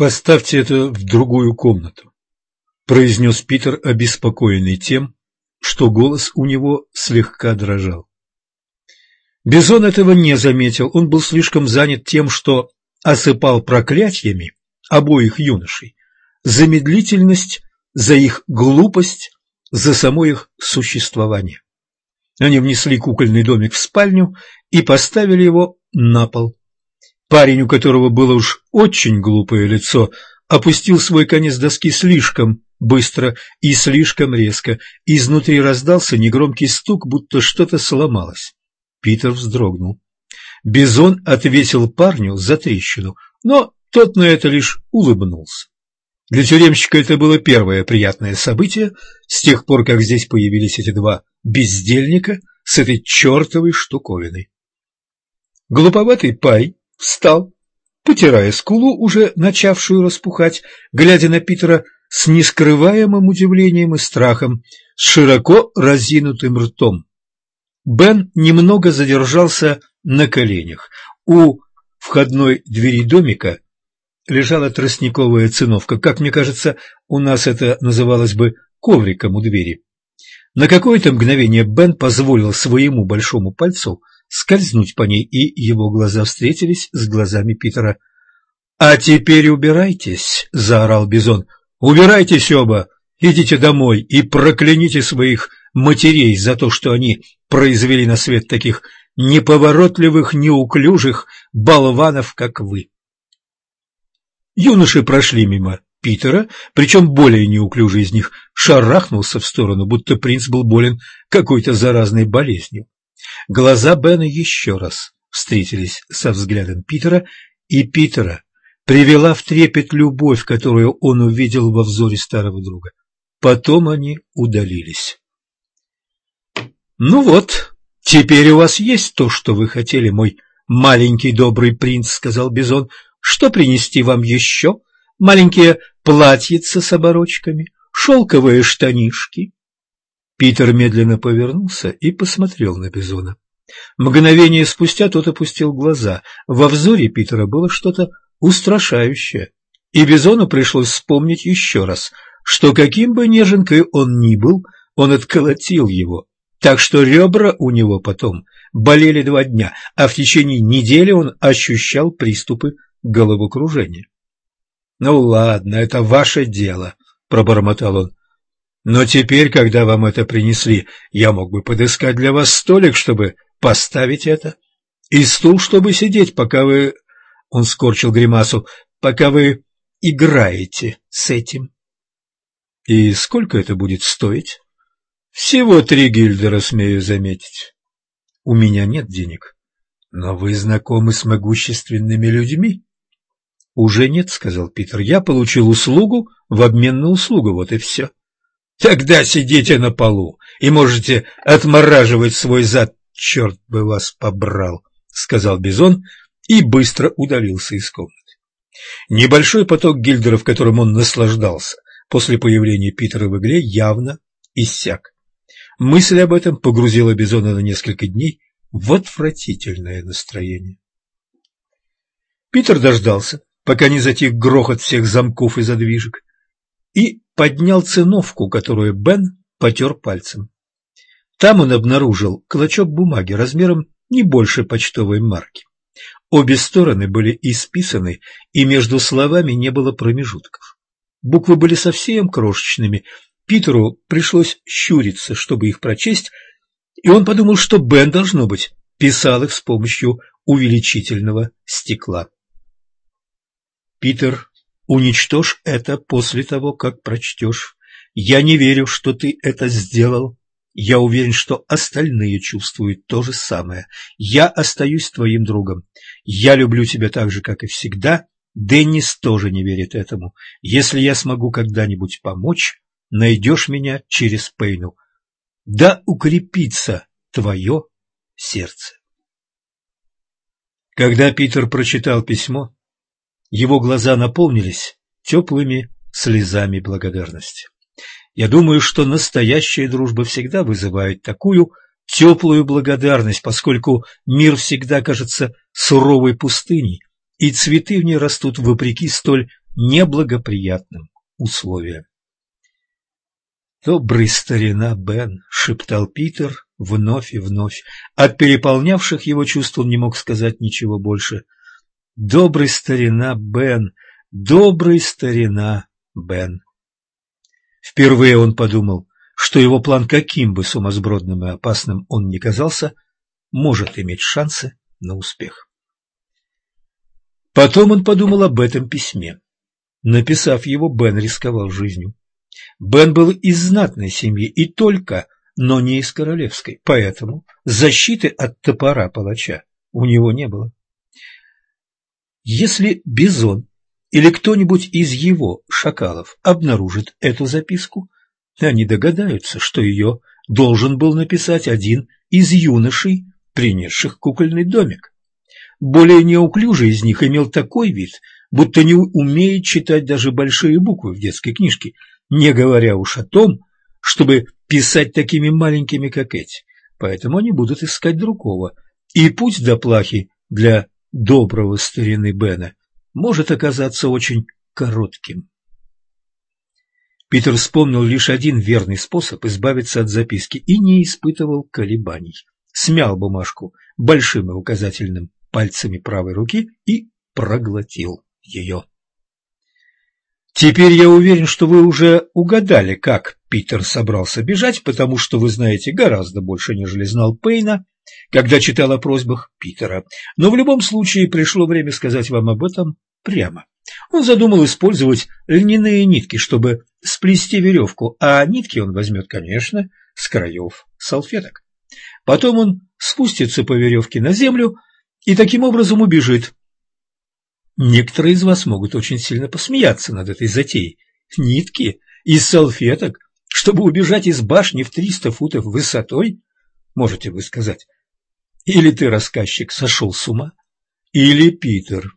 «Поставьте это в другую комнату», — произнес Питер, обеспокоенный тем, что голос у него слегка дрожал. Бизон этого не заметил, он был слишком занят тем, что осыпал проклятиями обоих юношей за медлительность, за их глупость, за само их существование. Они внесли кукольный домик в спальню и поставили его на пол. Парень, у которого было уж очень глупое лицо, опустил свой конец доски слишком быстро и слишком резко. Изнутри раздался негромкий стук, будто что-то сломалось. Питер вздрогнул. Бизон отвесил парню за трещину, но тот на это лишь улыбнулся. Для тюремщика это было первое приятное событие с тех пор, как здесь появились эти два бездельника с этой чертовой штуковиной. Глуповатый парень встал, потирая скулу, уже начавшую распухать, глядя на Питера с нескрываемым удивлением и страхом, с широко разинутым ртом. Бен немного задержался на коленях. У входной двери домика лежала тростниковая циновка. Как мне кажется, у нас это называлось бы ковриком у двери. На какое-то мгновение Бен позволил своему большому пальцу скользнуть по ней, и его глаза встретились с глазами Питера. «А теперь убирайтесь!» — заорал Бизон. «Убирайтесь оба! Идите домой и прокляните своих матерей за то, что они произвели на свет таких неповоротливых, неуклюжих болванов, как вы!» Юноши прошли мимо Питера, причем более неуклюжий из них шарахнулся в сторону, будто принц был болен какой-то заразной болезнью. Глаза Бена еще раз встретились со взглядом Питера, и Питера привела в трепет любовь, которую он увидел во взоре старого друга. Потом они удалились. «Ну вот, теперь у вас есть то, что вы хотели, мой маленький добрый принц», — сказал Бизон. «Что принести вам еще? Маленькие платьица с оборочками, шелковые штанишки?» Питер медленно повернулся и посмотрел на Бизона. Мгновение спустя тот опустил глаза. Во взоре Питера было что-то устрашающее, и Бизону пришлось вспомнить еще раз, что каким бы неженкой он ни был, он отколотил его, так что ребра у него потом болели 2 дня, а в течение недели он ощущал приступы головокружения. «Ну ладно, это ваше дело», — пробормотал он. «Но теперь, когда вам это принесли, я мог бы подыскать для вас столик, чтобы поставить это, и стул, чтобы сидеть, пока вы...» Он скорчил гримасу. «Пока вы играете с этим». «И сколько это будет стоить?» «Всего 3 гильдера, смею заметить». «У меня нет денег». «Но вы знакомы с могущественными людьми?» «Уже нет», — сказал Питер. «Я получил услугу в обмен на услугу, вот и все». «Тогда сидите на полу и можете отмораживать свой зад, черт бы вас побрал», — сказал Бизон и быстро удалился из комнаты. Небольшой поток гильдеров, которым он наслаждался после появления Питера в игре, явно иссяк. Мысль об этом погрузила Бизона на несколько дней в отвратительное настроение. Питер дождался, пока не затих грохот всех замков и задвижек, и поднял циновку, которую Бен потер пальцем. Там он обнаружил клочок бумаги размером не больше почтовой марки. Обе стороны были исписаны, и между словами не было промежутков. Буквы были совсем крошечными. Питеру пришлось щуриться, чтобы их прочесть, и он подумал, что Бен, должно быть, писал их с помощью увеличительного стекла. «Питер, уничтожь это после того, как прочтешь. Я не верю, что ты это сделал. Я уверен, что остальные чувствуют то же самое. Я остаюсь твоим другом. Я люблю тебя так же, как и всегда. Деннис тоже не верит этому. Если я смогу когда-нибудь помочь, найдешь меня через Пейну. Да укрепится твое сердце». Когда Питер прочитал письмо, его глаза наполнились теплыми слезами благодарности. Я думаю, что настоящая дружба всегда вызывает такую теплую благодарность, поскольку мир всегда кажется суровой пустыней, и цветы в ней растут вопреки столь неблагоприятным условиям. «Добрый старина Бен», — шептал Питер вновь и вновь. От переполнявших его чувств он не мог сказать ничего больше. «Добрый старина Бен, добрый старина Бен». Впервые он подумал, что его план, каким бы сумасбродным и опасным он ни казался, может иметь шансы на успех. Потом он подумал об этом письме. Написав его, Бен рисковал жизнью. Бен был из знатной семьи и только, но не из королевской, поэтому защиты от топора палача у него не было. Если Бизон или кто-нибудь из его шакалов обнаружит эту записку, они догадаются, что ее должен был написать один из юношей, принесших кукольный домик. Более неуклюжий из них имел такой вид, будто не умеет читать даже большие буквы в детской книжке, не говоря уж о том, чтобы писать такими маленькими, как эти. Поэтому они будут искать другого, и путь до плахи для доброго старины Бена может оказаться очень коротким. Питер вспомнил лишь один верный способ избавиться от записки и не испытывал колебаний. Смял бумажку большим и указательным пальцами правой руки и проглотил ее. Теперь я уверен, что вы уже угадали, как Питер собрался бежать, потому что вы знаете гораздо больше, нежели знал Пейна, когда читал о просьбах Питера. Но в любом случае пришло время сказать вам об этом прямо. Он задумал использовать льняные нитки, чтобы сплести веревку, а нитки он возьмет, конечно, с краев салфеток. Потом он спустится по веревке на землю и таким образом убежит. Некоторые из вас могут очень сильно посмеяться над этой затеей. Нитки из салфеток, чтобы убежать из башни в 300 футов высотой, можете вы сказать. Или ты, рассказчик, сошел с ума, или Питер.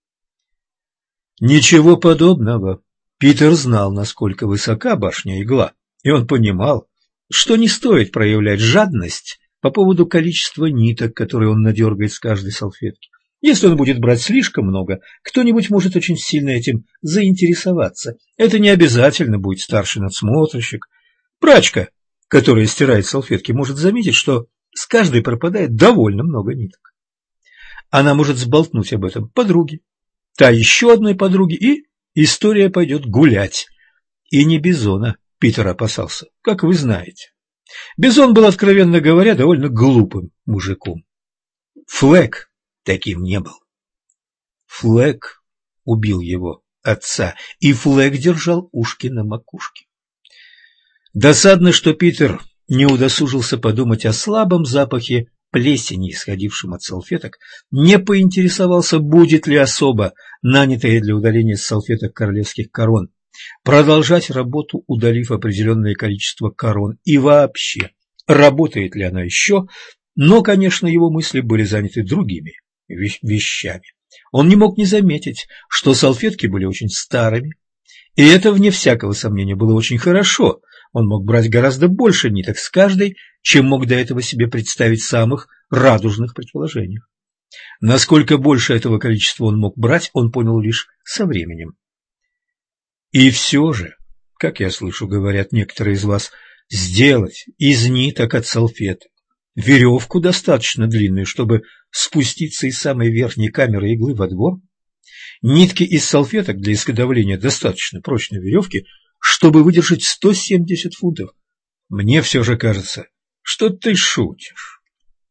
Ничего подобного. Питер знал, насколько высока башня-игла, и он понимал, что не стоит проявлять жадность по поводу количества ниток, которые он надергает с каждой салфетки. Если он будет брать слишком много, кто-нибудь может очень сильно этим заинтересоваться. Это не обязательно будет старший надсмотрщик. Прачка, которая стирает салфетки, может заметить, что с каждой пропадает довольно много ниток. Она может сболтнуть об этом подруге, та еще одной подруге, и история пойдет гулять. И не Бизона Питер опасался, как вы знаете. Бизон был, откровенно говоря, довольно глупым мужиком. Флэг таким не был. Флэг убил его отца, и Флэг держал ушки на макушке. Досадно, что Питер не удосужился подумать о слабом запахе плесени, исходившем от салфеток, не поинтересовался, будет ли особа, нанятая для удаления с салфеток королевских корон, продолжать работу, удалив определенное количество корон, и вообще, работает ли она еще, но, конечно, его мысли были заняты другими вещами. Он не мог не заметить, что салфетки были очень старыми, и это, вне всякого сомнения, было очень хорошо. Он мог брать гораздо больше ниток с каждой, чем мог до этого себе представить в самых радужных предположениях. Насколько больше этого количества он мог брать, он понял лишь со временем. И все же, как я слышу, говорят некоторые из вас, сделать из ниток от салфеток веревку достаточно длинную, чтобы спуститься из самой верхней камеры иглы во двор, нитки из салфеток для изготовления достаточно прочной веревки, чтобы выдержать 170 фунтов. Мне все же кажется, что ты шутишь.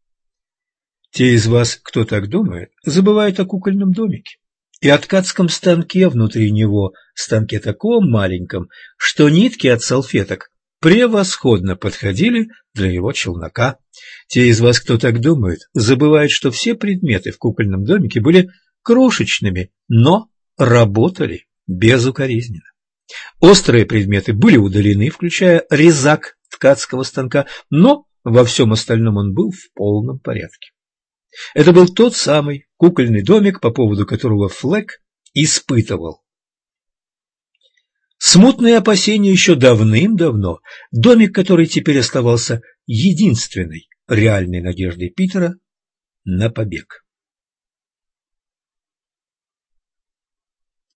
Те из вас, кто так думает, забывают о кукольном домике и о ткацком станке внутри него, станке таком маленьком, что нитки от салфеток превосходно подходили для его челнока. Те из вас, кто так думает, забывают, что все предметы в кукольном домике были крошечными, но работали безукоризненно. Острые предметы были удалены, включая резак ткацкого станка, но во всем остальном он был в полном порядке. Это был тот самый кукольный домик, по поводу которого Флэг испытывал смутные опасения еще давным-давно, домик, который теперь оставался единственной реальной надеждой Питера на побег.